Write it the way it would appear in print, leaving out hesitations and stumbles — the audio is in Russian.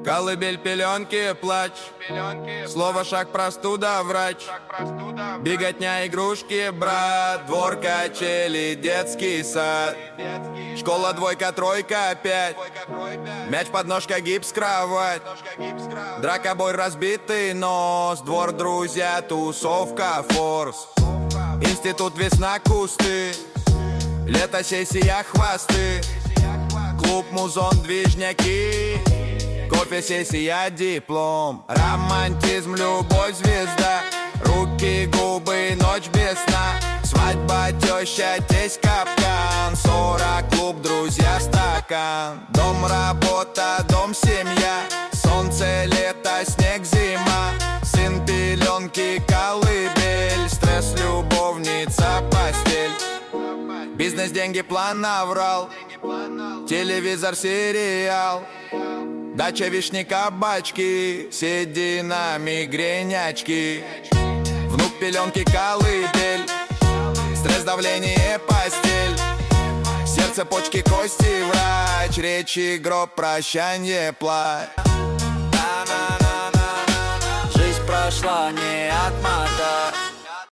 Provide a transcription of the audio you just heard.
Колыбель, пеленки, плач. Слово шаг, простуда, врач. Беготня, игрушки, брат. Двор, качели, детский сад. Школа, двойка, тройка, пять. Мяч, подножка, гипс, кровать. Драка, бой, разбитый нос. Двор, друзья, тусовка, форс. Институт, весна, кусты. Лето, сессия, хвосты. Клуб, музон, движняки. Кофе, сессия, диплом. Романтизм, любовь, звезда. Руки, губы, ночь без сна. Свадьба, теща, тесть, капкан. 40, клуб, друзья, стакан. Дом, работа, дом, семья. Солнце, лето, снег, зима. Сын, пеленки, колыбель. Стресс, любовница, постель. Бизнес, деньги, план, наврал. Телевизор, сериал. Дача, вишни, кабачки. Седина, мигрень, очки. Внук, пеленки, колыбель. Стресс, давление, постель. Сердце, почки, кости, врач. Речи, гроб, прощанье, плачь. Жизнь прошла, не отмотать.